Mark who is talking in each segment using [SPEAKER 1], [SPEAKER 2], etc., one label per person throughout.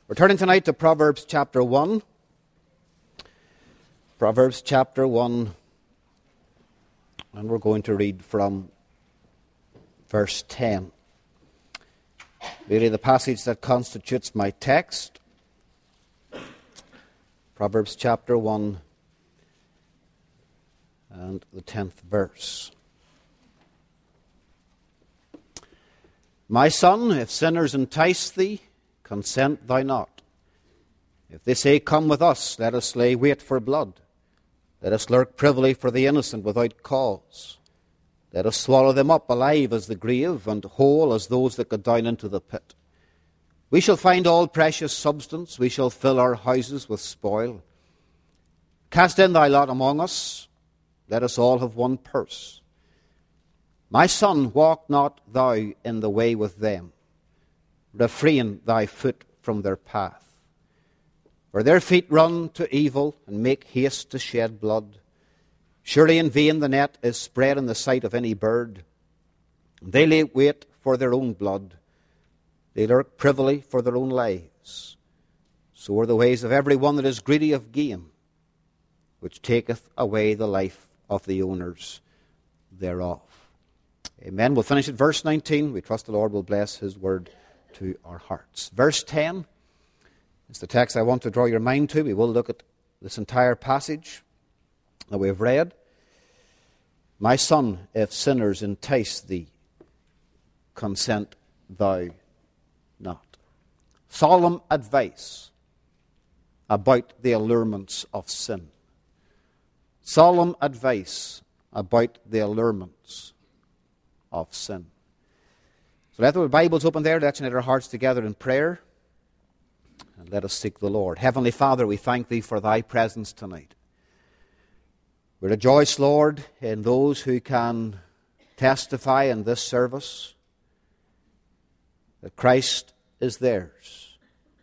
[SPEAKER 1] We're turning tonight to Proverbs chapter 1. Proverbs chapter 1. And we're going to read from verse 10. Really the passage that constitutes my text. Proverbs chapter 1 and the 10th verse. My son, if sinners entice thee, consent thou not. If they say, Come with us, let us lay wait for blood. Let us lurk privily for the innocent without cause. Let us swallow them up alive as the grave, and whole as those that go down into the pit. We shall find all precious substance, we shall fill our houses with spoil. Cast in thy lot among us, let us all have one purse. My son, walk not thou in the way with them. Refrain thy foot from their path. For their feet run to evil, and make haste to shed blood. Surely in vain the net is spread in the sight of any bird. They lay wait for their own blood. They lurk privily for their own lives. So are the ways of every one that is greedy of gain, which taketh away the life of the owners thereof. Amen. We'll finish at verse 19. We trust the Lord will bless his word to our hearts. Verse 10 is the text I want to draw your mind to. We will look at this entire passage that we have read. My son, if sinners entice thee, consent thou not. Solemn advice about the allurements of sin. Solemn advice about the allurements of sin. So let the Bibles open there. Let's unite our hearts together in prayer. And let us seek the Lord. Heavenly Father, we thank thee for thy presence tonight. We rejoice, Lord, in those who can testify in this service that Christ is theirs.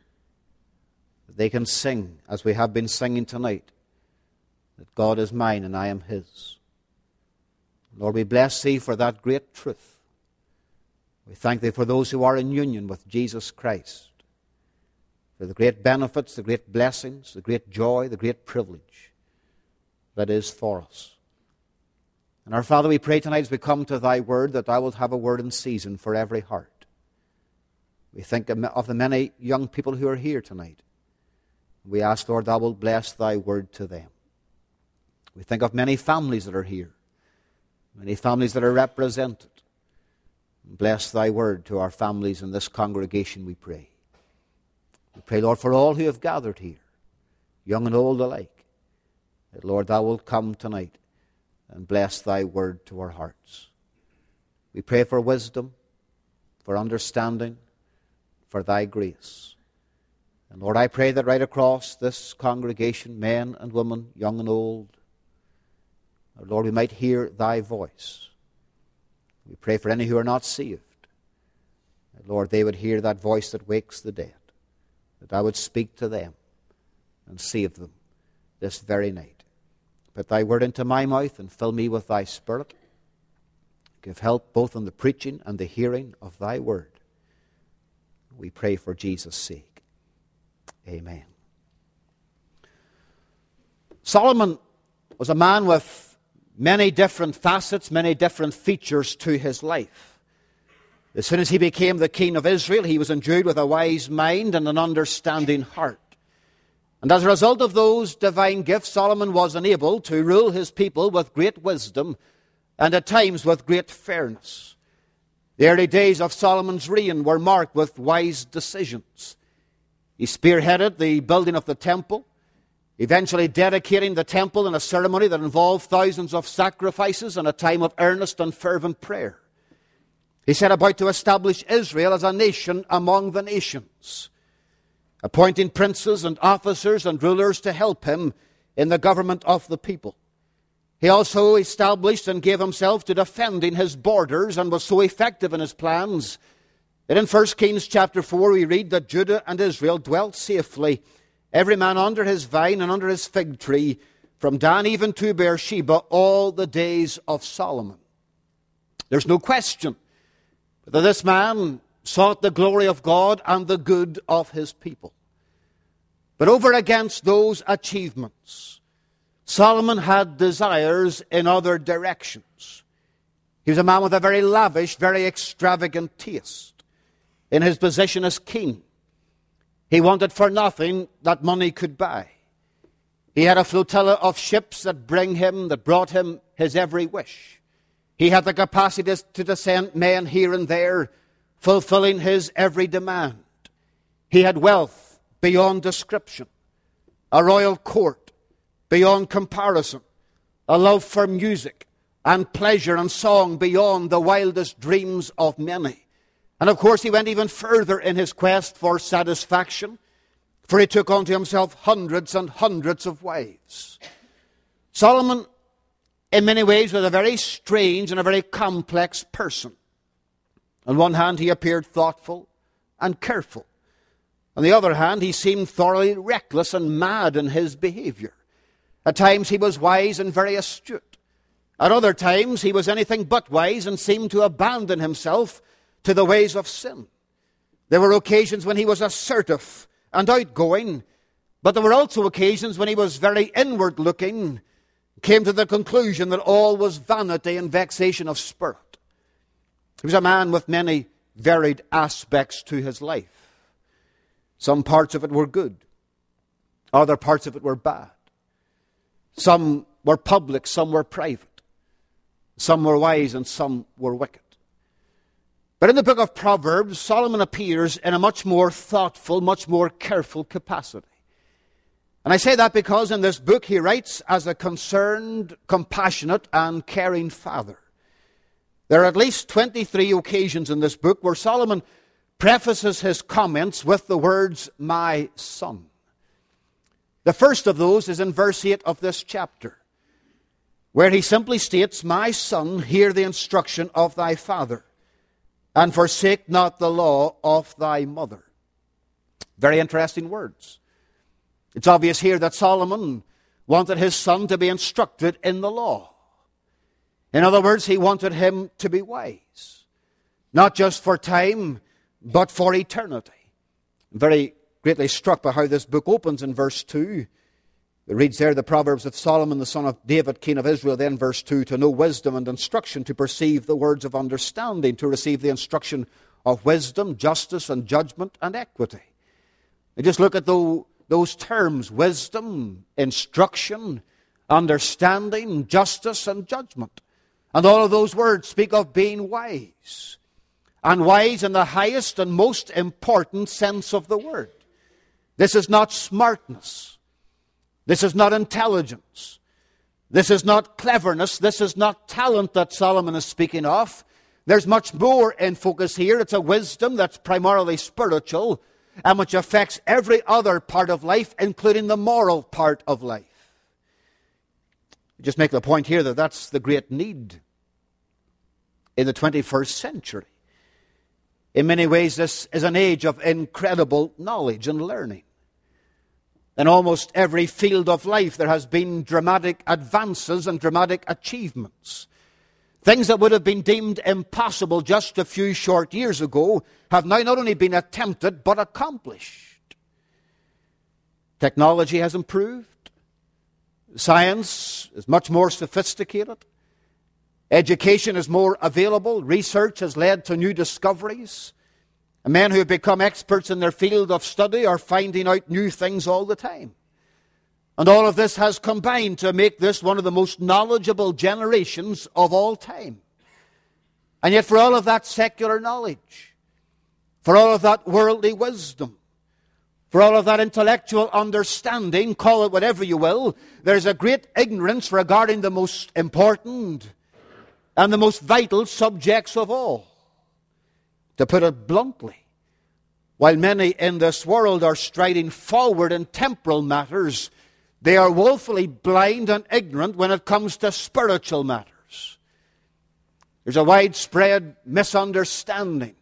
[SPEAKER 1] That they can sing, as we have been singing tonight, that God is mine and I am his. Lord, we bless thee for that great truth. We thank thee for those who are in union with Jesus Christ, for the great benefits, the great blessings, the great joy, the great privilege that is for us. And our Father, we pray tonight as we come to thy word that thou wilt have a word in season for every heart. We think of the many young people who are here tonight. We ask, Lord, thou wilt bless thy word to them. We think of many families that are here, many families that are represented. Bless thy word to our families in this congregation, we pray. We pray, Lord, for all who have gathered here, young and old alike, that, Lord, thou wilt come tonight and bless thy word to our hearts. We pray for wisdom, for understanding, for thy grace. And, Lord, I pray that right across this congregation, men and women, young and old, Lord, we might hear thy voice. We pray for any who are not saved. That, Lord, they would hear that voice that wakes the dead. That I would speak to them and save them this very night. Put thy word into my mouth and fill me with thy Spirit. Give help both in the preaching and the hearing of thy word. We pray for Jesus' sake. Amen. Solomon was a man with many different facets, many different features to his life. As soon as he became the king of Israel, he was endued with a wise mind and an understanding heart. And as a result of those divine gifts, Solomon was enabled to rule his people with great wisdom and at times with great fairness. The early days of Solomon's reign were marked with wise decisions. He spearheaded the building of the temple, eventually dedicating the temple in a ceremony that involved thousands of sacrifices and a time of earnest and fervent prayer. He set about to establish Israel as a nation among the nations, appointing princes and officers and rulers to help him in the government of the people. He also established and gave himself to defending his borders and was so effective in his plans that in 1 Kings chapter 4 we read that Judah and Israel dwelt safely, every man under his vine and under his fig tree, from Dan even to Beersheba, all the days of Solomon. There's no question that this man sought the glory of God and the good of his people. But over against those achievements, Solomon had desires in other directions. He was a man with a very lavish, very extravagant taste. In his position as king, he wanted for nothing that money could buy. He had a flotilla of ships that brought him his every wish. He had the capacity to send men here and there, fulfilling his every demand. He had wealth beyond description, a royal court beyond comparison, a love for music and pleasure and song beyond the wildest dreams of many. And of course he went even further in his quest for satisfaction, for he took unto himself hundreds and hundreds of wives. Solomon, in many ways, was a very strange and a very complex person. On one hand, he appeared thoughtful and careful. On the other hand, he seemed thoroughly reckless and mad in his behavior. At times he was wise and very astute. At other times he was anything but wise and seemed to abandon himself to the ways of sin. There were occasions when he was assertive and outgoing, but there were also occasions when he was very inward-looking, came to the conclusion that all was vanity and vexation of spirit. He was a man with many varied aspects to his life. Some parts of it were good. Other parts of it were bad. Some were public, some were private. Some were wise and some were wicked. But in the book of Proverbs, Solomon appears in a much more thoughtful, much more careful capacity. And I say that because in this book he writes as a concerned, compassionate, and caring father. There are at least 23 occasions in this book where Solomon prefaces his comments with the words, "my son." The first of those is in verse 8 of this chapter, where he simply states, "My son, hear the instruction of thy father, and forsake not the law of thy mother." Very interesting words. It's obvious here that Solomon wanted his son to be instructed in the law. In other words, he wanted him to be wise, not just for time, but for eternity. I'm very greatly struck by how this book opens in verse 2. It reads there, "The Proverbs of Solomon, the son of David, king of Israel." Then verse 2, "To know wisdom and instruction, to perceive the words of understanding, to receive the instruction of wisdom, justice, and judgment, and equity." And just look at those terms: wisdom, instruction, understanding, justice, and judgment. And all of those words speak of being wise. And wise in the highest and most important sense of the word. This is not smartness. This is not intelligence. This is not cleverness. This is not talent that Solomon is speaking of. There's much more in focus here. It's a wisdom that's primarily spiritual and which affects every other part of life, including the moral part of life. Just make the point here that that's the great need in the 21st century. In many ways, this is an age of incredible knowledge and learning. In almost every field of life, there has been dramatic advances and dramatic achievements. Things that would have been deemed impossible just a few short years ago have now not only been attempted, but accomplished. Technology has improved. Science is much more sophisticated. Education is more available. Research has led to new discoveries. And men who have become experts in their field of study are finding out new things all the time. And all of this has combined to make this one of the most knowledgeable generations of all time. And yet for all of that secular knowledge, for all of that worldly wisdom, for all of that intellectual understanding, call it whatever you will, there's a great ignorance regarding the most important and the most vital subjects of all. To put it bluntly, while many in this world are striding forward in temporal matters, they are woefully blind and ignorant when it comes to spiritual matters. There's a widespread misunderstanding,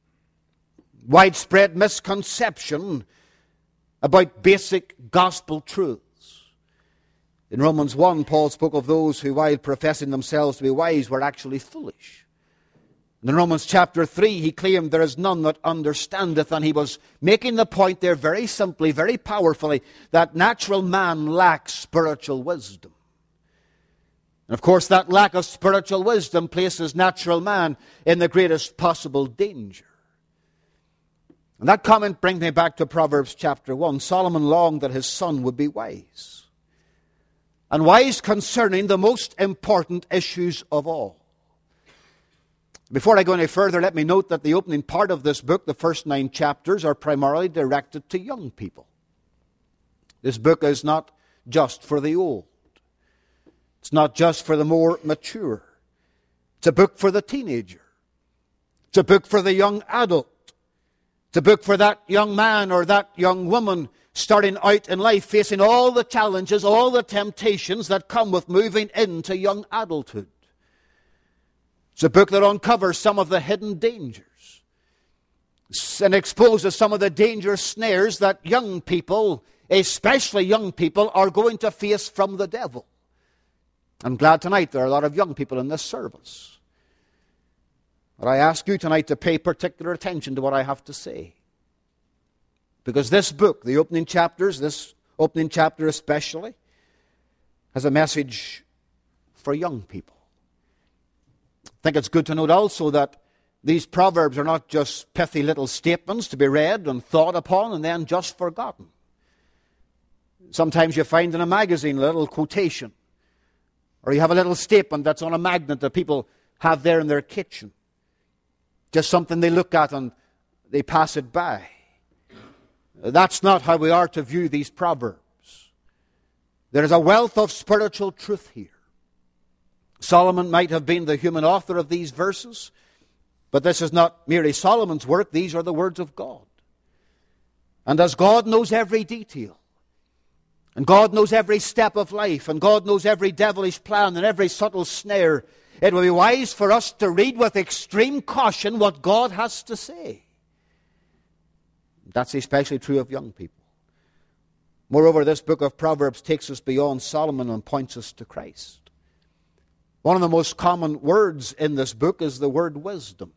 [SPEAKER 1] widespread misconception about basic gospel truths. In Romans 1, Paul spoke of those who, while professing themselves to be wise, were actually foolish. In Romans chapter 3, he claimed there is none that understandeth, and he was making the point there very simply, very powerfully, that natural man lacks spiritual wisdom. And of course, that lack of spiritual wisdom places natural man in the greatest possible danger. And that comment brings me back to Proverbs chapter 1. Solomon longed that his son would be wise, and wise concerning the most important issues of all. Before I go any further, let me note that the opening part of this book, the first 9 chapters, are primarily directed to young people. This book is not just for the old. It's not just for the more mature. It's a book for the teenager. It's a book for the young adult. It's a book for that young man or that young woman starting out in life, facing all the challenges, all the temptations that come with moving into young adulthood. It's a book that uncovers some of the hidden dangers and exposes some of the dangerous snares that young people, especially young people, are going to face from the devil. I'm glad tonight there are a lot of young people in this service. But I ask you tonight to pay particular attention to what I have to say. Because this book, the opening chapters, this opening chapter especially, has a message for young people. I think it's good to note also that these proverbs are not just pithy little statements to be read and thought upon and then just forgotten. Sometimes you find in a magazine a little quotation, or you have a little statement that's on a magnet that people have there in their kitchen. Just something they look at and they pass it by. That's not how we are to view these proverbs. There is a wealth of spiritual truth here. Solomon might have been the human author of these verses, but this is not merely Solomon's work. These are the words of God. And as God knows every detail, and God knows every step of life, and God knows every devilish plan and every subtle snare, it will be wise for us to read with extreme caution what God has to say. That's especially true of young people. Moreover, this book of Proverbs takes us beyond Solomon and points us to Christ. One of the most common words in this book is the word wisdom.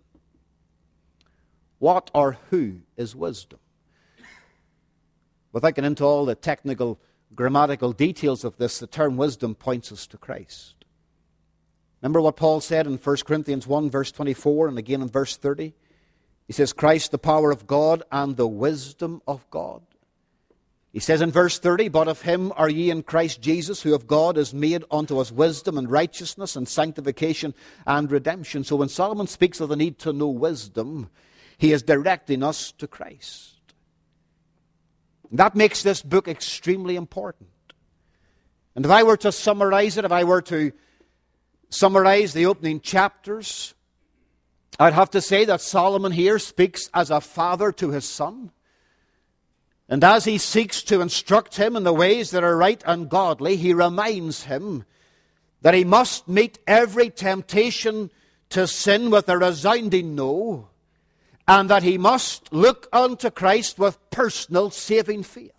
[SPEAKER 1] What or who is wisdom? Without getting into all the technical grammatical details of this, the term wisdom points us to Christ. Remember what Paul said in 1 Corinthians 1 verse 24 and again in verse 30? He says, Christ the power of God and the wisdom of God. He says in verse 30, but of him are ye in Christ Jesus, who of God is made unto us wisdom and righteousness and sanctification and redemption. So when Solomon speaks of the need to know wisdom, he is directing us to Christ. That makes this book extremely important. And if I were to summarize it, if I were to summarize the opening chapters, I'd have to say that Solomon here speaks as a father to his son. And as he seeks to instruct him in the ways that are right and godly, he reminds him that he must meet every temptation to sin with a resounding no, and that he must look unto Christ with personal saving faith.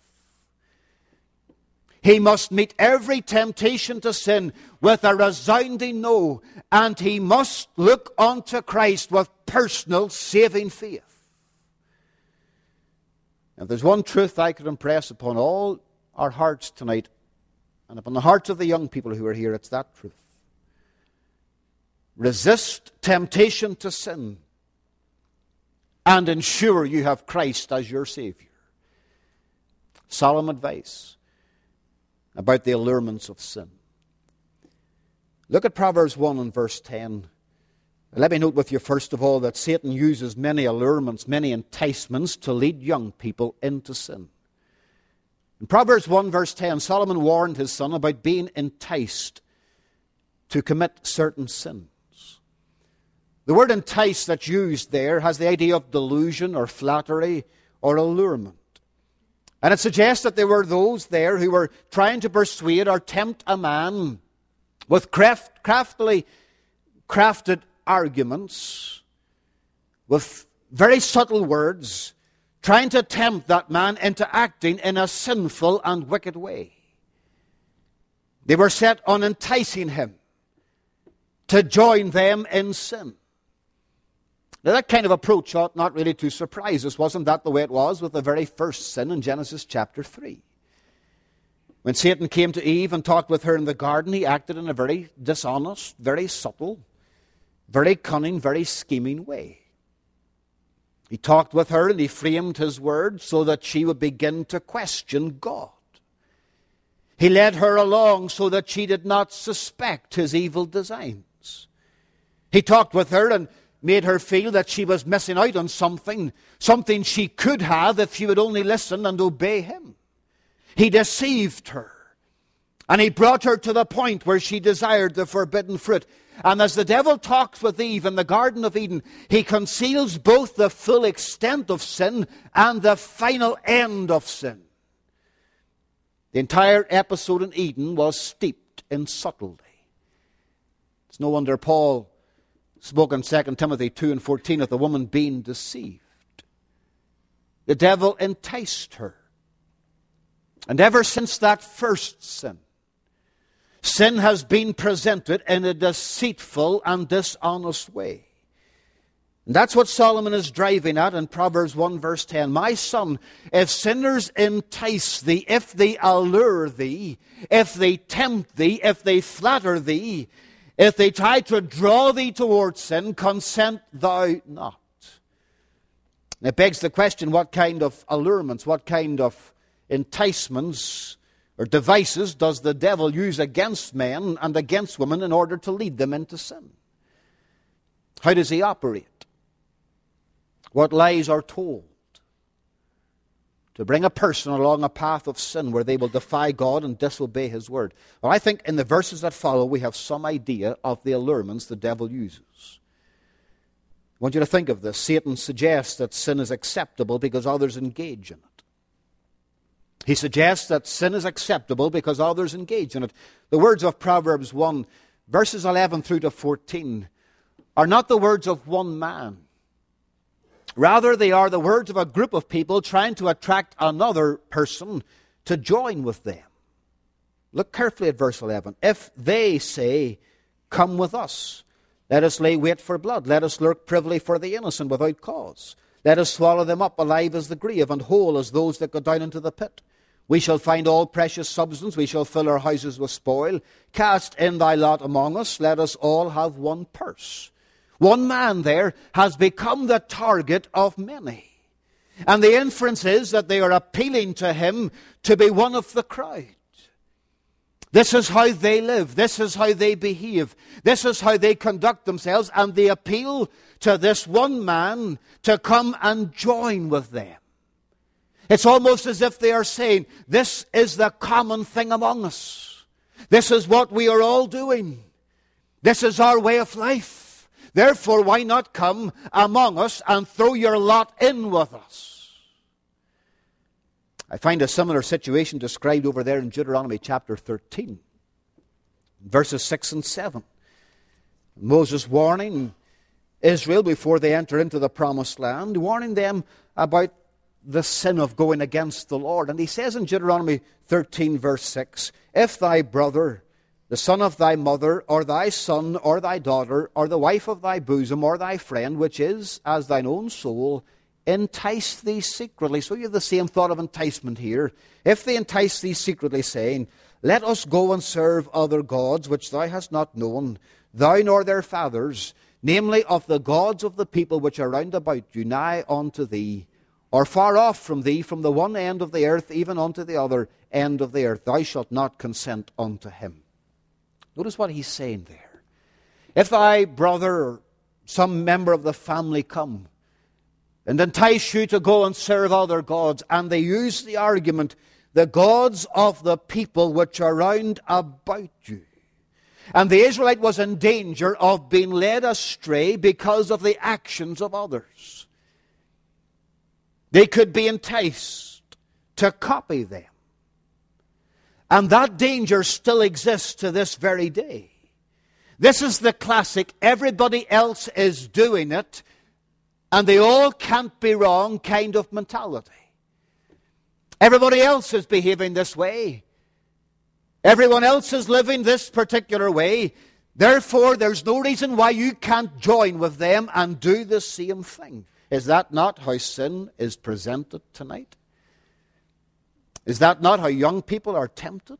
[SPEAKER 1] He must meet every temptation to sin with a resounding no, and he must look unto Christ with personal saving faith. If there's one truth I could impress upon all our hearts tonight, and upon the hearts of the young people who are here, it's that truth. Resist temptation to sin, and ensure you have Christ as your Savior. Solemn advice about the allurements of sin. Look at Proverbs 1 and verse 10. Let me note with you first of all that Satan uses many allurements, many enticements to lead young people into sin. In Proverbs 1 verse 10, Solomon warned his son about being enticed to commit certain sins. The word entice that's used there has the idea of delusion or flattery or allurement. And it suggests that there were those there who were trying to persuade or tempt a man with craftily crafted arguments, with very subtle words, trying to tempt that man into acting in a sinful and wicked way. They were set on enticing him to join them in sin. Now, that kind of approach ought not really to surprise us. Wasn't that the way it was with the very first sin in Genesis chapter 3? When Satan came to Eve and talked with her in the garden, he acted in a very dishonest, very subtle, very cunning, very scheming way. He talked with her and he framed his words so that she would begin to question God. He led her along so that she did not suspect his evil designs. He talked with her and made her feel that she was missing out on something she could have if she would only listen and obey him. He deceived her, and he brought her to the point where she desired the forbidden fruit. And as the devil talks with Eve in the Garden of Eden, he conceals both the full extent of sin and the final end of sin. The entire episode in Eden was steeped in subtlety. It's no wonder Paul spoke in 2 Timothy 2:14 of the woman being deceived. The devil enticed her. And ever since that first sin, sin has been presented in a deceitful and dishonest way. And that's what Solomon is driving at in Proverbs 1 verse 10. My son, if sinners entice thee, if they allure thee, if they tempt thee, if they flatter thee, if they try to draw thee towards sin, consent thou not. And it begs the question, what kind of allurements, what kind of enticements or devices does the devil use against men and against women in order to lead them into sin? How does he operate? What lies are told to bring a person along a path of sin where they will defy God and disobey his word? Well, I think in the verses that follow we have some idea of the allurements the devil uses. I want you to think of this. Satan suggests that sin is acceptable because others engage in it. He suggests that sin is acceptable because others engage in it. The words of Proverbs 1, verses 11 through to 14, are not the words of one man. Rather, they are the words of a group of people trying to attract another person to join with them. Look carefully at verse 11. If they say, come with us, let us lay wait for blood, let us lurk privily for the innocent without cause. Let us swallow them up alive as the grave, and whole as those that go down into the pit. We shall find all precious substance, we shall fill our houses with spoil. Cast in thy lot among us, let us all have one purse. One man there has become the target of many. And the inference is that they are appealing to him to be one of the crowd. This is how they live. This is how they behave. This is how they conduct themselves. And they appeal to this one man to come and join with them. It's almost as if they are saying, this is the common thing among us. This is what we are all doing. This is our way of life. Therefore, why not come among us and throw your lot in with us? I find a similar situation described over there in Deuteronomy chapter 13, verses 6 and 7. Moses warning Israel before they enter into the promised land, warning them about the sin of going against the Lord. And he says in Deuteronomy 13, verse 6, if thy brother, the son of thy mother, or thy son, or thy daughter, or the wife of thy bosom, or thy friend, which is as thine own soul, entice thee secretly. So you have the same thought of enticement here. If they entice thee secretly, saying, let us go and serve other gods, which thou hast not known, thou nor their fathers, namely of the gods of the people which are round about you, nigh unto thee, or far off from thee, from the one end of the earth even unto the other end of the earth, thou shalt not consent unto him. Notice what he's saying there. If thy brother or some member of the family come and entice you to go and serve other gods, and they use the argument, the gods of the people which are round about you. And the Israelite was in danger of being led astray because of the actions of others. They could be enticed to copy them. And that danger still exists to this very day. This is the classic, everybody else is doing it, and they all can't be wrong kind of mentality. Everybody else is behaving this way. Everyone else is living this particular way. Therefore, there's no reason why you can't join with them and do the same thing. Is that not how sin is presented tonight? Is that not how young people are tempted?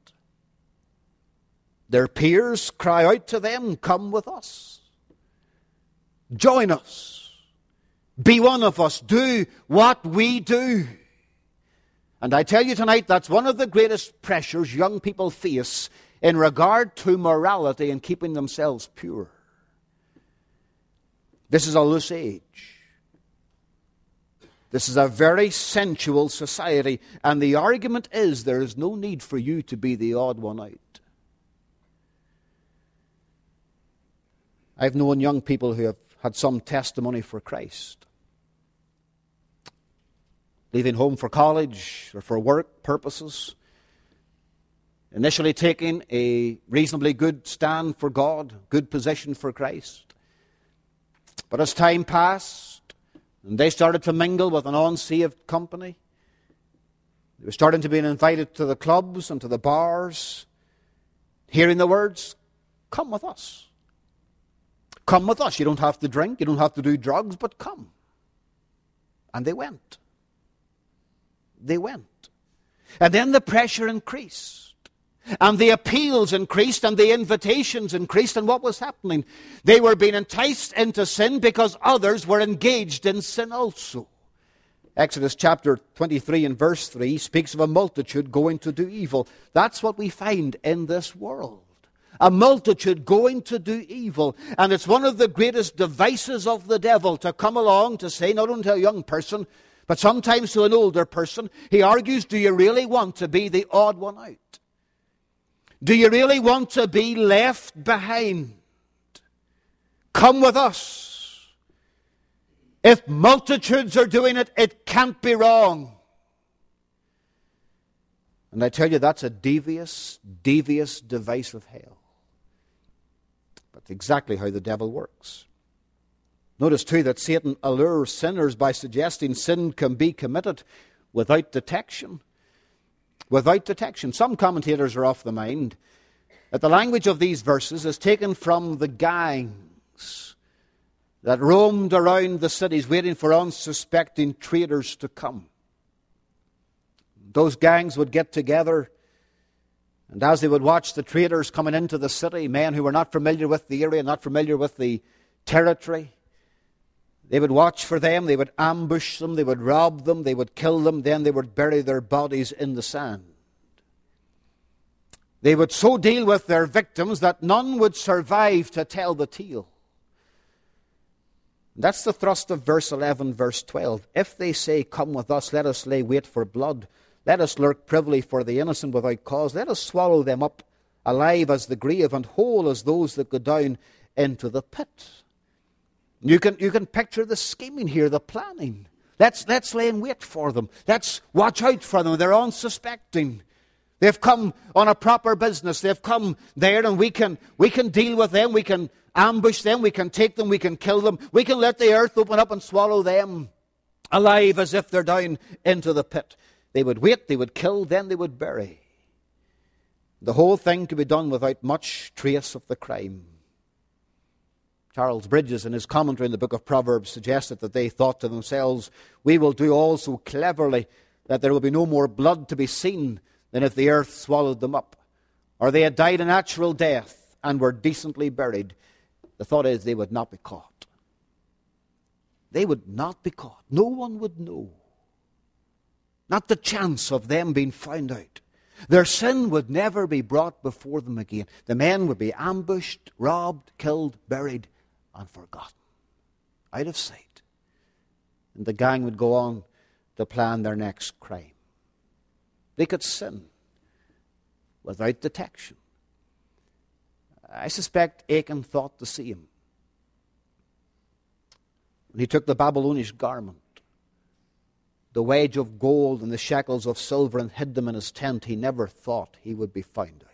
[SPEAKER 1] Their peers cry out to them, come with us. Join us. Be one of us. Do what we do. And I tell you tonight, that's one of the greatest pressures young people face in regard to morality and keeping themselves pure. This is a loose age. This is a very sensual society. And the argument is there is no need for you to be the odd one out. I've known young people who have had some testimony for Christ. Leaving home for college or for work purposes. Initially taking a reasonably good stand for God, good position for Christ. But as time passed, and they started to mingle with an unsaved company, they were starting to be invited to the clubs and to the bars, hearing the words, come with us. Come with us. You don't have to drink, you don't have to do drugs, but come. And they went. They went. And then the pressure increased. And the appeals increased and the invitations increased. And what was happening? They were being enticed into sin because others were engaged in sin also. Exodus chapter 23 and verse 3 speaks of a multitude going to do evil. That's what we find in this world. A multitude going to do evil. And it's one of the greatest devices of the devil to come along to say, not only to a young person, but sometimes to an older person. He argues, do you really want to be the odd one out? Do you really want to be left behind? Come with us. If multitudes are doing it, it can't be wrong. And I tell you, that's a devious, devious device of hell. That's exactly how the devil works. Notice too that Satan allures sinners by suggesting sin can be committed without detection. Without detection. Some commentators are of the mind that the language of these verses is taken from the gangs that roamed around the cities waiting for unsuspecting traders to come. Those gangs would get together, and as they would watch the traders coming into the city, men who were not familiar with the area, not familiar with the territory, they would watch for them, they would ambush them, they would rob them, they would kill them, then they would bury their bodies in the sand. They would so deal with their victims that none would survive to tell the tale. That's the thrust of verse 11, verse 12. If they say, come with us, let us lay wait for blood. Let us lurk privily for the innocent without cause. Let us swallow them up, alive as the grave, and whole as those that go down into the pit. You can picture the scheming here, the planning. Let's lay in wait for them. Let's watch out for them. They're unsuspecting. They've come on a proper business. They've come there, and we can deal with them. We can ambush them. We can take them. We can kill them. We can let the earth open up and swallow them alive as if they're down into the pit. They would wait. They would kill. Then they would bury. The whole thing could be done without much trace of the crime. Charles Bridges, in his commentary in the book of Proverbs, suggested that they thought to themselves, we will do all so cleverly that there will be no more blood to be seen than if the earth swallowed them up. Or they had died a natural death and were decently buried. The thought is they would not be caught. They would not be caught. No one would know. Not the chance of them being found out. Their sin would never be brought before them again. The men would be ambushed, robbed, killed, buried, and forgotten, out of sight. And the gang would go on to plan their next crime. They could sin without detection. I suspect Achan thought the same. When he took the Babylonish garment, the wedge of gold and the shekels of silver, and hid them in his tent, he never thought he would be found out.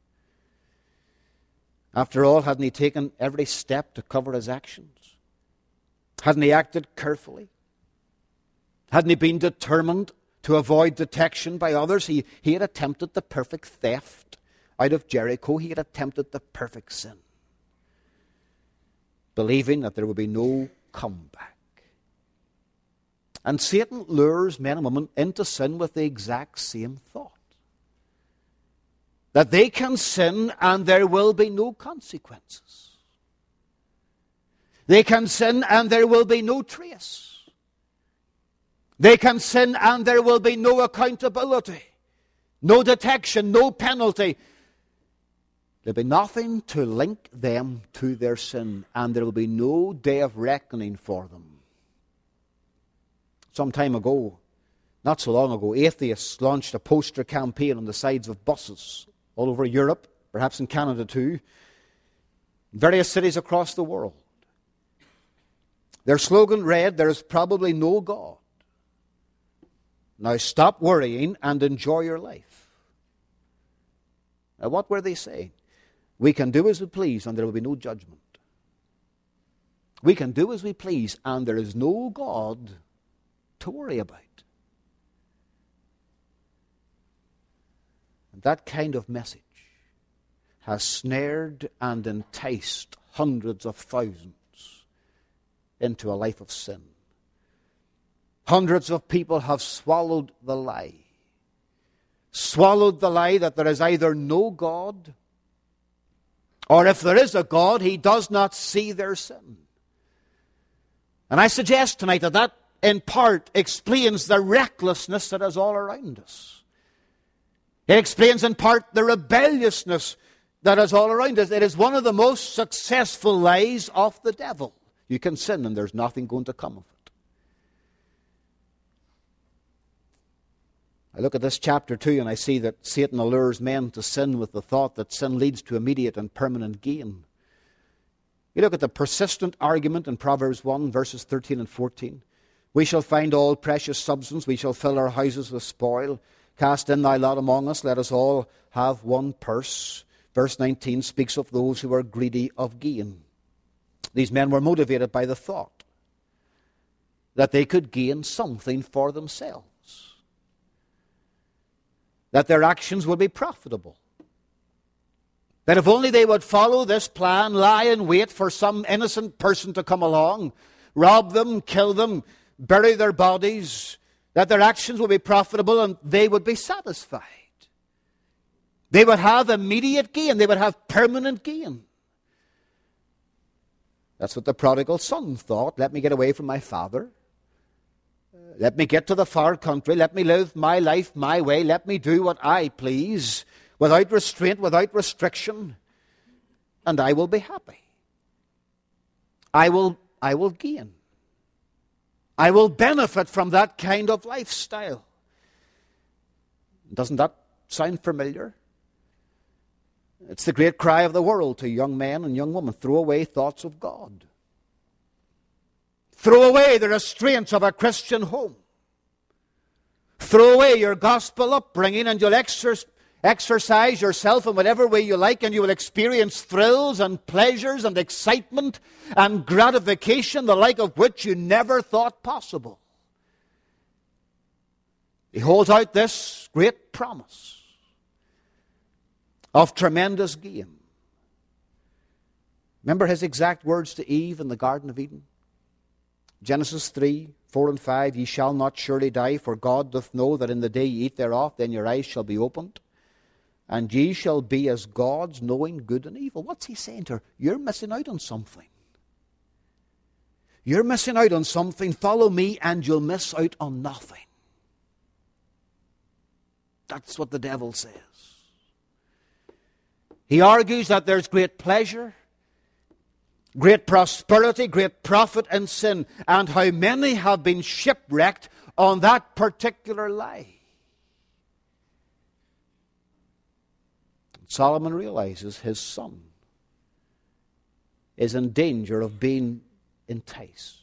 [SPEAKER 1] After all, hadn't he taken every step to cover his actions? Hadn't he acted carefully? Hadn't he been determined to avoid detection by others? He had attempted the perfect theft out of Jericho. He had attempted the perfect sin. believing that there will be no comeback. And Satan lures men and women into sin with the exact same thought. That they can sin and there will be no consequences. They can sin and there will be no trace. They can sin and there will be no accountability, no detection, no penalty. There'll be nothing to link them to their sin, and there will be no day of reckoning for them. Some time ago, not so long ago, atheists launched a poster campaign on the sides of buses all over Europe, perhaps in Canada too, in various cities across the world. Their slogan read, "There is probably no God. Now stop worrying and enjoy your life." Now what were they saying? We can do as we please and there will be no judgment. We can do as we please and there is no God to worry about. And that kind of message has snared and enticed hundreds of thousands into a life of sin. Hundreds of people have swallowed the lie. Swallowed the lie that there is either no God, or if there is a God, He does not see their sin. And I suggest tonight that that in part explains the recklessness that is all around us. It explains in part the rebelliousness that is all around us. It is one of the most successful lies of the devil. You can sin and there's nothing going to come of it. I look at this chapter 2 and I see that Satan allures men to sin with the thought that sin leads to immediate and permanent gain. You look at the persistent argument in Proverbs 1, verses 13 and 14. We shall find all precious substance, we shall fill our houses with spoil. Cast in thy lot among us, let us all have one purse. Verse 19 speaks of those who are greedy of gain. These men were motivated by the thought that they could gain something for themselves, that their actions would be profitable, that if only they would follow this plan, lie in wait for some innocent person to come along, rob them, kill them, bury their bodies, that their actions would be profitable and they would be satisfied. They would have immediate gain. They would have permanent gain. That's what the prodigal son thought. Let me get away from my father. Let me get to the far country. Let me live my life my way. Let me do what I please, without restraint, without restriction, and I will be happy. I will gain. I will benefit from that kind of lifestyle. Doesn't that sound familiar? It's the great cry of the world to young men and young women. Throw away thoughts of God. Throw away the restraints of a Christian home. Throw away your gospel upbringing and you'll exercise yourself in whatever way you like, and you will experience thrills and pleasures and excitement and gratification, the like of which you never thought possible. He holds out this great promise of tremendous gain. Remember his exact words to Eve in the Garden of Eden? Genesis 3, 4 and 5, ye shall not surely die, for God doth know that in the day ye eat thereof, then your eyes shall be opened, and ye shall be as gods, knowing good and evil. What's he saying to her? You're missing out on something. You're missing out on something. Follow me and you'll miss out on nothing. That's what the devil says. He argues that there's great pleasure, great prosperity, great profit in sin, and how many have been shipwrecked on that particular lie. Solomon realizes his son is in danger of being enticed.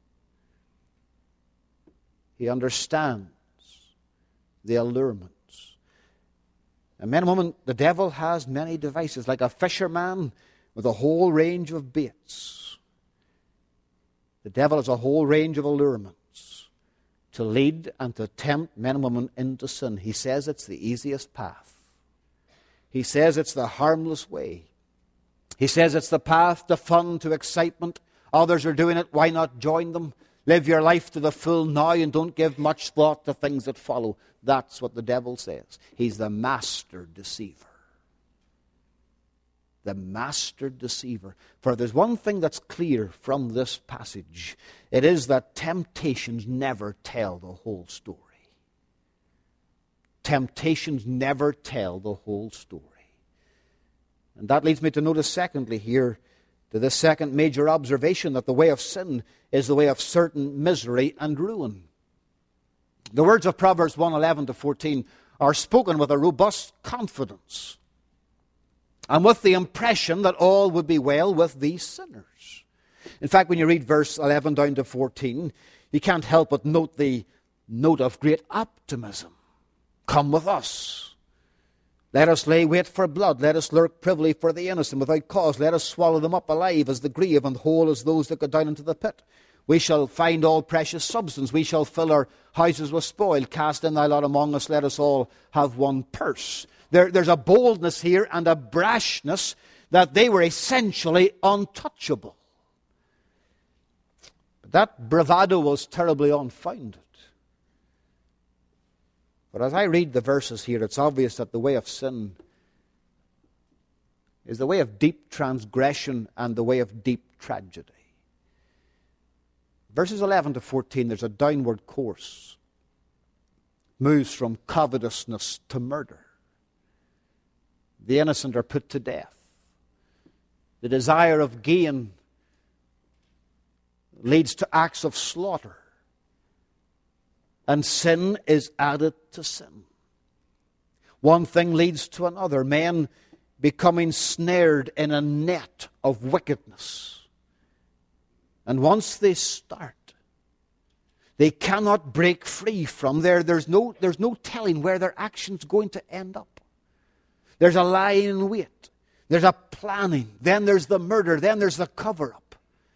[SPEAKER 1] He understands the allurements. And men and women, the devil has many devices, like a fisherman with a whole range of baits. The devil has a whole range of allurements to lead and to tempt men and women into sin. He says it's the easiest path. He says it's the harmless way. He says it's the path to fun, to excitement. Others are doing it. Why not join them? Live your life to the full now and don't give much thought to things that follow. That's what the devil says. He's the master deceiver. The master deceiver. For there's one thing that's clear from this passage. It is that temptations never tell the whole story. Temptations never tell the whole story. And that leads me to notice secondly here, to this second major observation, that the way of sin is the way of certain misery and ruin. The words of Proverbs 1:11-14 are spoken with a robust confidence and with the impression that all would be well with these sinners. In fact, when you read verse 11 down to 14, you can't help but note the note of great optimism. Come with us. Let us lay wait for blood. Let us lurk privily for the innocent without cause. Let us swallow them up alive as the grave and whole as those that go down into the pit. We shall find all precious substance. We shall fill our houses with spoil. Cast in thy lot among us. Let us all have one purse. There's a boldness here and a brashness that they were essentially untouchable. But that bravado was terribly unfounded. But as I read the verses here, it's obvious that the way of sin is the way of deep transgression and the way of deep tragedy. Verses 11 to 14, there's a downward course. Moves from covetousness to murder. The innocent are put to death. The desire of gain leads to acts of slaughter. And sin is added to sin. One thing leads to another. Men becoming snared in a net of wickedness. And once they start, they cannot break free from there. There's no telling where their action's going to end up. There's a lying in wait. There's a planning. Then there's the murder. Then there's the cover-up.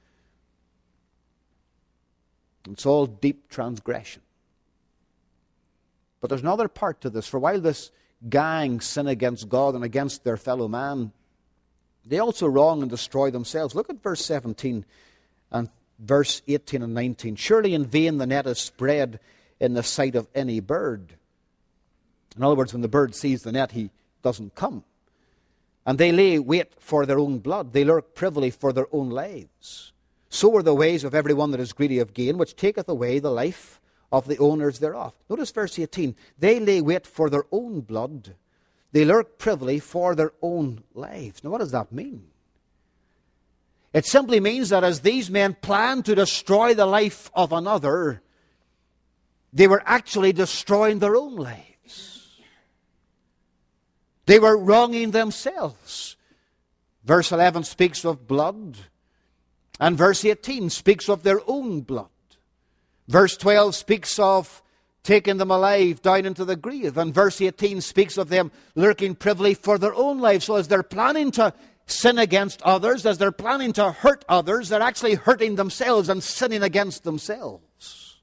[SPEAKER 1] It's all deep transgression. But there's another part to this. For while this gang sin against God and against their fellow man, they also wrong and destroy themselves. Look at verse 17 and verse 18 and 19. Surely in vain the net is spread in the sight of any bird. In other words, when the bird sees the net, he doesn't come. And they lay wait for their own blood. They lurk privily for their own lives. So are the ways of every one that is greedy of gain, which taketh away the life of the owners thereof. Notice verse 18. They lay wait for their own blood. They lurk privily for their own lives. Now what does that mean? It simply means that as these men planned to destroy the life of another, they were actually destroying their own lives. They were wronging themselves. Verse 11 speaks of blood, and verse 18 speaks of their own blood. Verse 12 speaks of taking them alive down into the grave. And verse 18 speaks of them lurking privily for their own lives. So as they're planning to sin against others, as they're planning to hurt others, they're actually hurting themselves and sinning against themselves.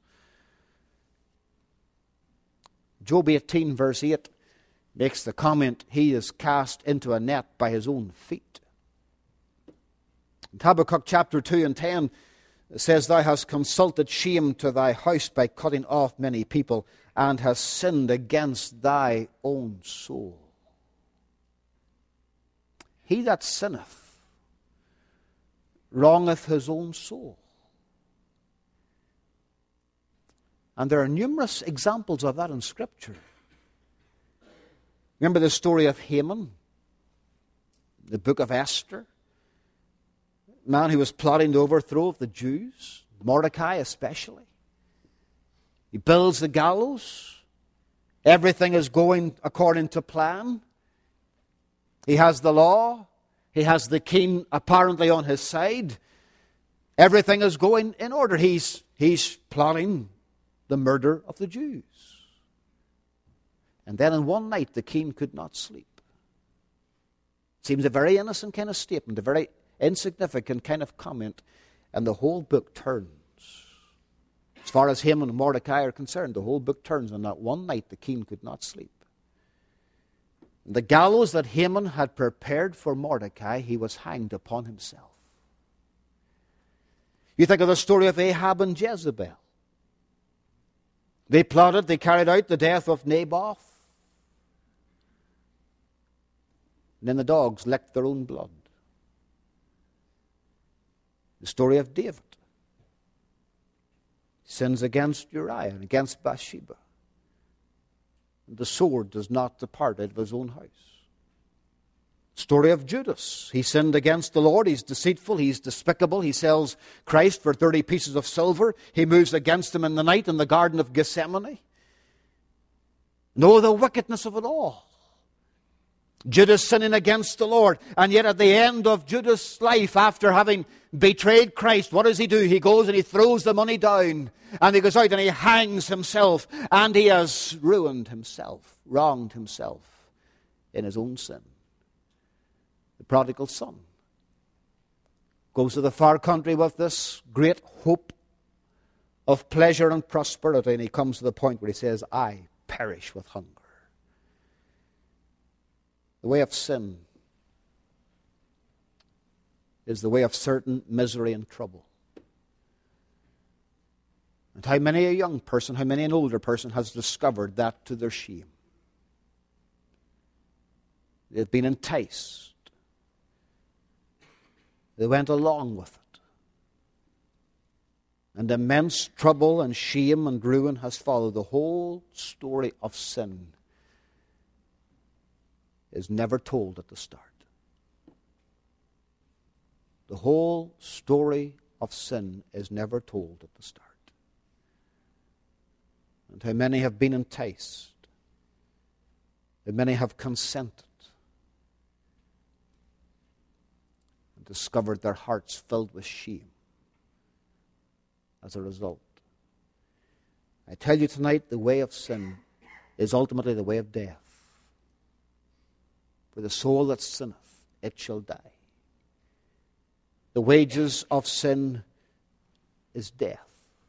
[SPEAKER 1] Job 18 verse 8 makes the comment, he is cast into a net by his own feet. In Habakkuk chapter 2 and 10, it says, thou hast consulted shame to thy house by cutting off many people, and hast sinned against thy own soul. He that sinneth wrongeth his own soul. And there are numerous examples of that in Scripture. Remember the story of Haman, the book of Esther? Man who was plotting the overthrow of the Jews, Mordecai especially. He builds the gallows. Everything is going according to plan. He has the law. He has the king apparently on his side. Everything is going in order. He's plotting the murder of the Jews. And then in one night the king could not sleep. Seems a very innocent kind of statement, a very insignificant kind of comment, and the whole book turns. As far as Haman and Mordecai are concerned, the whole book turns on that one night the king could not sleep. The gallows that Haman had prepared for Mordecai, he was hanged upon himself. You think of the story of Ahab and Jezebel. They plotted, they carried out the death of Naboth. And then the dogs licked their own blood. The story of David. He sins against Uriah and against Bathsheba. And the sword does not depart out of his own house. Story of Judas. He sinned against the Lord. He's deceitful. He's despicable. He sells Christ for 30 pieces of silver. He moves against him in the night in the Garden of Gethsemane. Know the wickedness of it all. Judas sinning against the Lord. And yet at the end of Judas' life, after having betrayed Christ, what does he do? He goes and he throws the money down. And he goes out and he hangs himself. And he has ruined himself, wronged himself in his own sin. The prodigal son goes to the far country with this great hope of pleasure and prosperity. And he comes to the point where he says, I perish with hunger. The way of sin is the way of certain misery and trouble. And how many a young person, how many an older person has discovered that to their shame. They've been enticed. They went along with it. And immense trouble and shame and ruin has followed. The whole story of sin is never told at the start. The whole story of sin is never told at the start. And how many have been enticed, how many have consented and discovered their hearts filled with shame as a result. I tell you tonight, the way of sin is ultimately the way of death. For the soul that sinneth, it shall die. The wages of sin is death.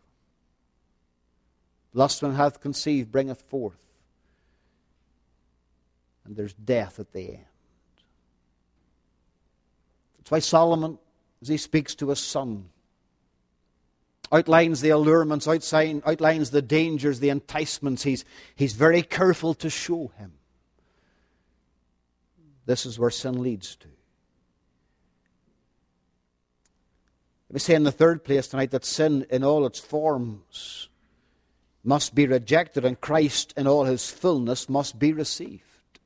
[SPEAKER 1] Lust when hath conceived bringeth forth. And there's death at the end. That's why Solomon, as he speaks to his son, outlines the allurements, outlines the dangers, the enticements. He's very careful to show him. This is where sin leads to. Let me say in the third place tonight that sin in all its forms must be rejected and Christ in all his fullness must be received.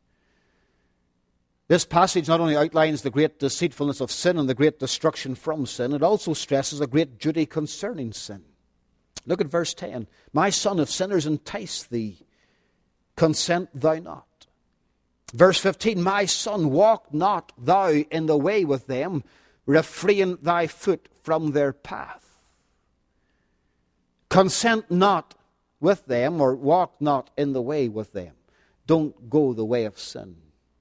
[SPEAKER 1] This passage not only outlines the great deceitfulness of sin and the great destruction from sin, it also stresses a great duty concerning sin. Look at verse 10. My son, if sinners entice thee, consent thou not. Verse 15, my son, walk not thou in the way with them, refrain thy foot from their path. Consent not with them, or walk not in the way with them. Don't go the way of sin.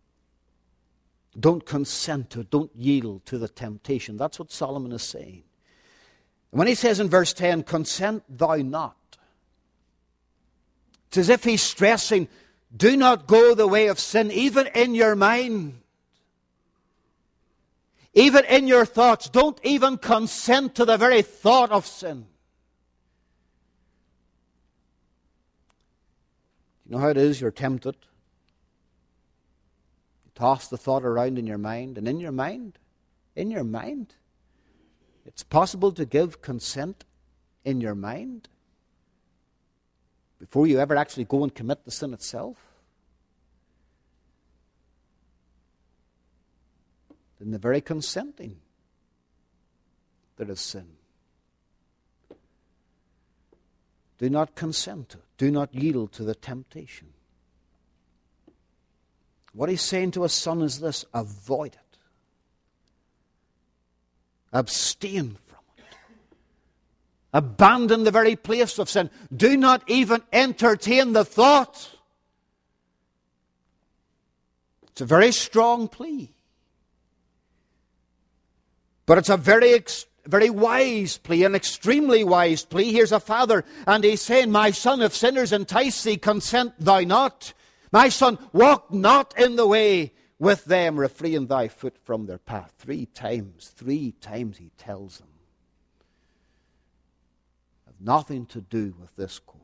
[SPEAKER 1] Don't consent to it. Don't yield to the temptation. That's what Solomon is saying. And when he says in verse 10, consent thou not, it's as if he's stressing, do not go the way of sin, even in your mind. Even in your thoughts. Don't even consent to the very thought of sin. You know how it is? You're tempted. You toss the thought around in your mind. And in your mind, it's possible to give consent in your mind before you ever actually go and commit the sin itself. In the very consenting, there is sin. Do not consent to it. Do not yield to the temptation. What he's saying to his son is this: avoid it. Abstain from it. Abandon the very place of sin. Do not even entertain the thought. It's a very strong plea. But it's a very wise plea, an extremely wise plea. Here's a father, and he's saying, my son, if sinners entice thee, consent thou not. My son, walk not in the way with them, refrain thy foot from their path. 3 times he tells them. Have nothing to do with this course.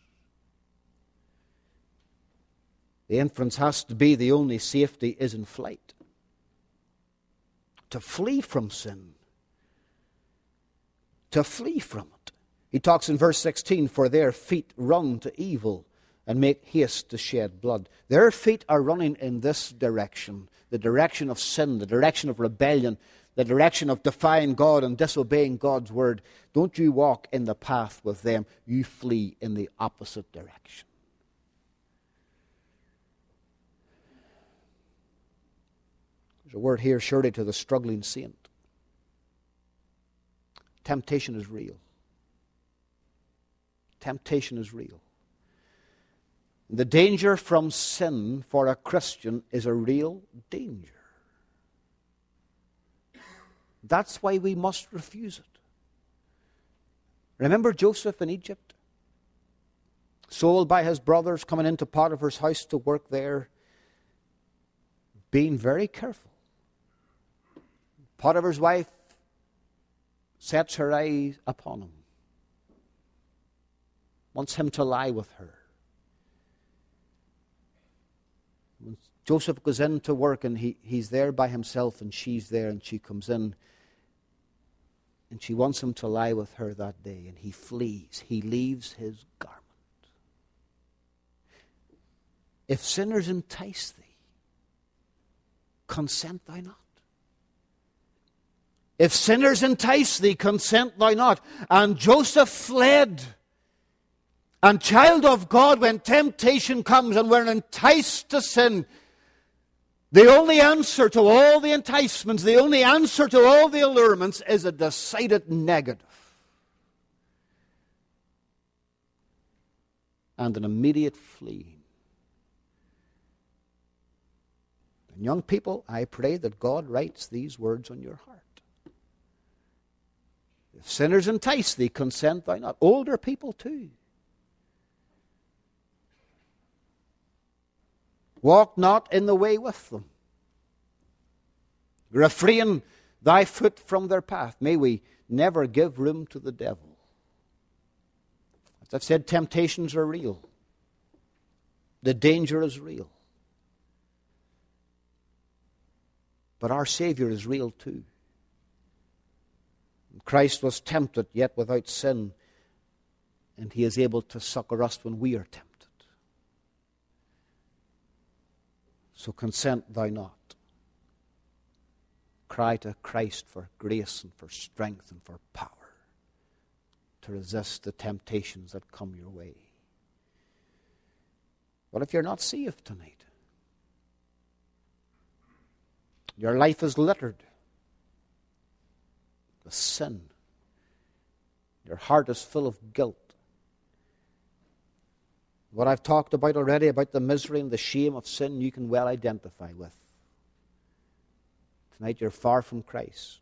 [SPEAKER 1] The inference has to be the only safety is in flight. To flee from sin. To flee from it. He talks in verse 16, for their feet run to evil and make haste to shed blood. Their feet are running in this direction, the direction of sin, the direction of rebellion, the direction of defying God and disobeying God's word. Don't you walk in the path with them. You flee in the opposite direction. There's a word here surely to the struggling saint. Temptation is real. Temptation is real. The danger from sin for a Christian is a real danger. That's why we must refuse it. Remember Joseph in Egypt? Sold by his brothers, coming into Potiphar's house to work there. Being very careful. Potiphar's wife sets her eyes upon him. Wants him to lie with her. When Joseph goes in to work and he's there by himself and she's there and she comes in and she wants him to lie with her that day and he flees. He leaves his garment. If sinners entice thee, consent thou not. If sinners entice thee, consent thou not. And Joseph fled. And child of God, when temptation comes and we're enticed to sin, the only answer to all the enticements, the only answer to all the allurements is a decided negative. And an immediate fleeing. And young people, I pray that God writes these words on your heart. If sinners entice thee, consent thou not. Older people too. Walk not in the way with them. Refrain thy foot from their path. May we never give room to the devil. As I've said, temptations are real. The danger is real. But our Savior is real too. Christ was tempted, yet without sin, and he is able to succor us when we are tempted. So consent thou not. Cry to Christ for grace and for strength and for power to resist the temptations that come your way. What if you're not saved tonight? Your life is littered with sin. Your heart is full of guilt. What I've talked about already, about the misery and the shame of sin, you can well identify with. Tonight you're far from Christ.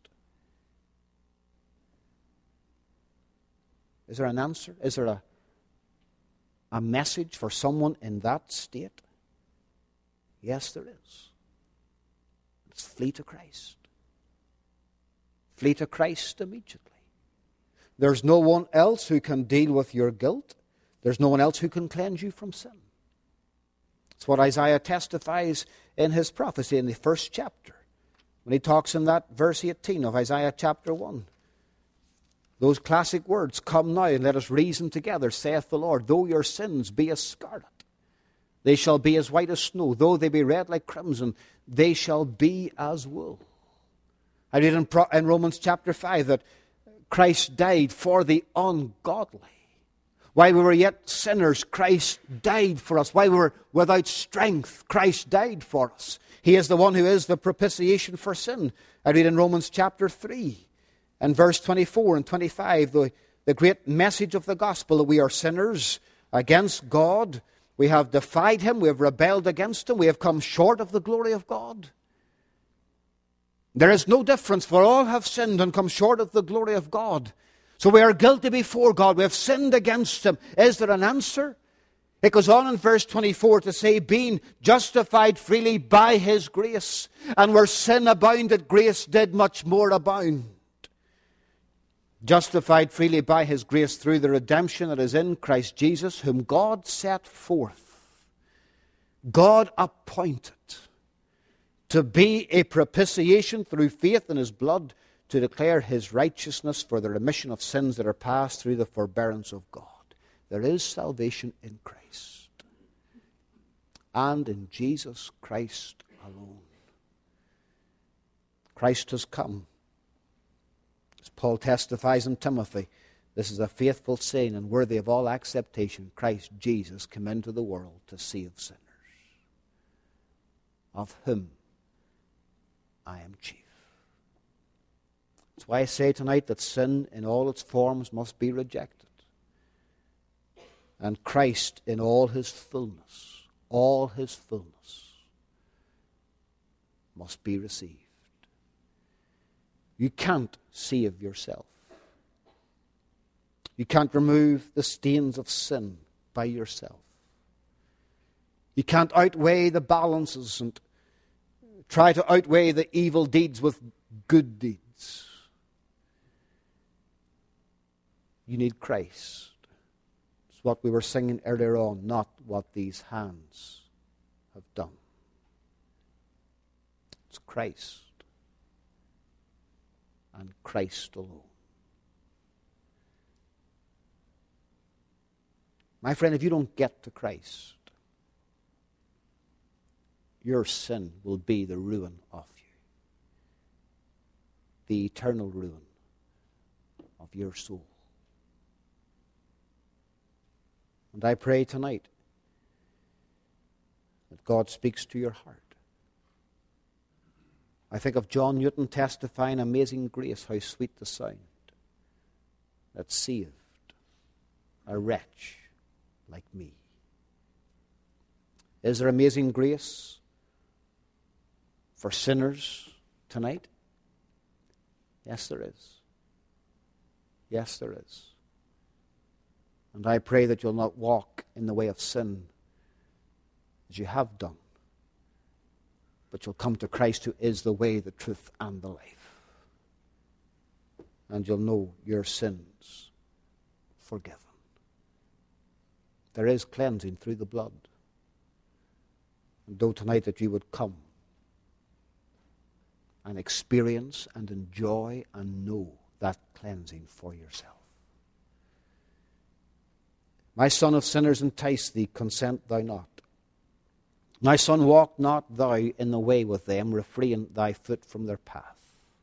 [SPEAKER 1] Is there an answer? Is there a message for someone in that state? Yes, there is. It's flee to Christ. Flee to Christ immediately. There's no one else who can deal with your guilt. There's no one else who can cleanse you from sin. It's what Isaiah testifies in his prophecy in the first chapter. When he talks in that verse 18 of Isaiah chapter 1. Those classic words, come now and let us reason together, saith the Lord. Though your sins be as scarlet, they shall be as white as snow. Though they be red like crimson, they shall be as wool. I read in Romans chapter 5 that Christ died for the ungodly. While we were yet sinners, Christ died for us. While we were without strength, Christ died for us. He is the one who is the propitiation for sin. I read in Romans chapter 3 and verse 24 and 25, the great message of the gospel that we are sinners against God. We have defied Him. We have rebelled against Him. We have come short of the glory of God. There is no difference, for all have sinned and come short of the glory of God. So we are guilty before God. We have sinned against Him. Is there an answer? It goes on in verse 24 to say, being justified freely by his grace, and where sin abounded, grace did much more abound. Justified freely by his grace through the redemption that is in Christ Jesus, whom God set forth, God appointed to be a propitiation through faith in his blood, to declare his righteousness for the remission of sins that are passed through the forbearance of God. There is salvation in Christ, and in Jesus Christ alone. Christ has come. As Paul testifies in Timothy, this is a faithful saying and worthy of all acceptation. Christ Jesus came into the world to save sinners, of whom I am chief. That's why I say tonight that sin in all its forms must be rejected, and Christ in all his fullness must be received. You can't save yourself. You can't remove the stains of sin by yourself. You can't outweigh the balances and try to outweigh the evil deeds with good deeds. You need Christ. It's what we were singing earlier on, not what these hands have done. It's Christ and Christ alone. My friend, if you don't get to Christ, your sin will be the ruin of you, the eternal ruin of your soul. And I pray tonight that God speaks to your heart. I think of John Newton testifying, amazing grace, how sweet the sound that saved a wretch like me. Is there amazing grace for sinners tonight? Yes, there is. Yes, there is. And I pray that you'll not walk in the way of sin as you have done, but you'll come to Christ, who is the way, the truth, and the life. And you'll know your sins forgiven. There is cleansing through the blood. And though tonight that you would come and experience and enjoy and know that cleansing for yourself. My son, if sinners entice thee, consent thou not. My son, walk not thou in the way with them, refrain thy foot from their path.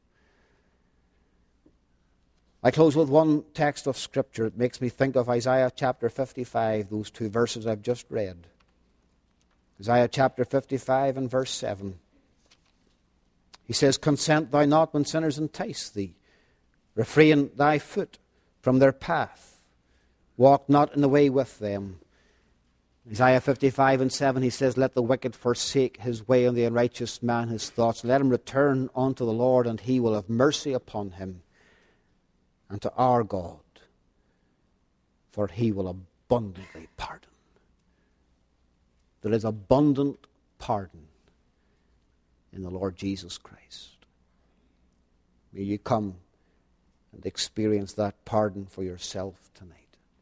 [SPEAKER 1] I close with one text of Scripture. It makes me think of Isaiah chapter 55, those two verses I've just read. Isaiah chapter 55 and verse 7. He says, consent thou not when sinners entice thee. Refrain thy foot from their path. Walk not in the way with them. Isaiah 55 and 7, he says, let the wicked forsake his way, and the unrighteous man his thoughts. Let him return unto the Lord, and he will have mercy upon him, and to our God, for he will abundantly pardon. There is abundant pardon in the Lord Jesus Christ. May you come and experience that pardon for yourself tonight,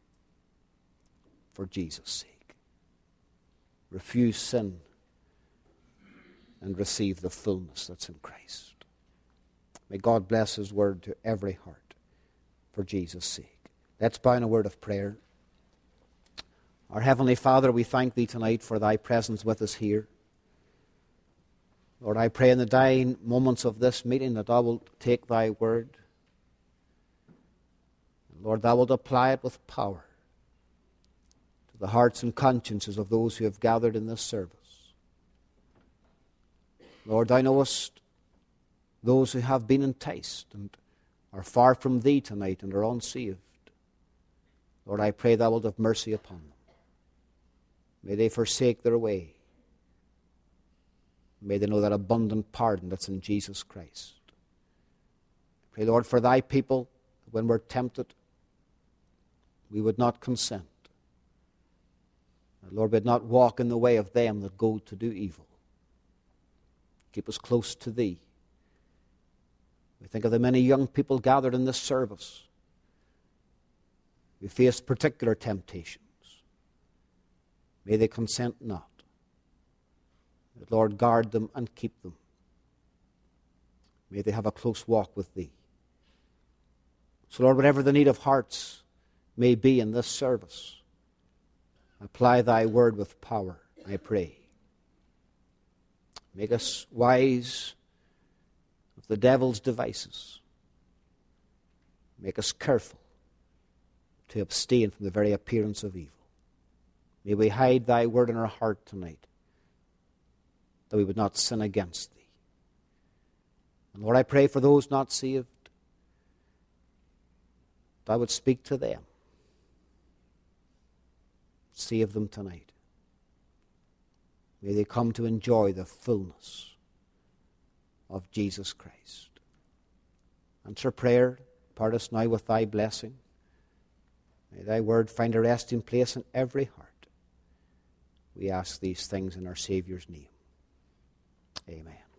[SPEAKER 1] for Jesus' sake. Refuse sin and receive the fullness that's in Christ. May God bless his word to every heart for Jesus' sake. Let's bow in a word of prayer. Our Heavenly Father, we thank thee tonight for thy presence with us here. Lord, I pray in the dying moments of this meeting that thou wilt take thy word. Lord, thou wilt apply it with power to the hearts and consciences of those who have gathered in this service. Lord, thou knowest those who have been enticed and are far from thee tonight and are unsaved. Lord, I pray thou wilt have mercy upon them. May they forsake their way. May they know that abundant pardon that's in Jesus Christ. I pray, Lord, for thy people, when we're tempted, we would not consent. Lord, we'd not walk in the way of them that go to do evil. Keep us close to Thee. We think of the many young people gathered in this service. We face particular temptations. May they consent not. But Lord, guard them and keep them. May they have a close walk with Thee. So Lord, whatever the need of hearts may be in this service, apply Thy word with power, I pray. Make us wise of the devil's devices. Make us careful to abstain from the very appearance of evil. May we hide Thy word in our heart tonight, that we would not sin against Thee. And Lord, I pray for those not saved, that I would speak to them. Save them tonight. May they come to enjoy the fullness of Jesus Christ. Answer prayer. Part us now with Thy blessing. May Thy word find a resting place in every heart. We ask these things in our Saviour's name. Amen.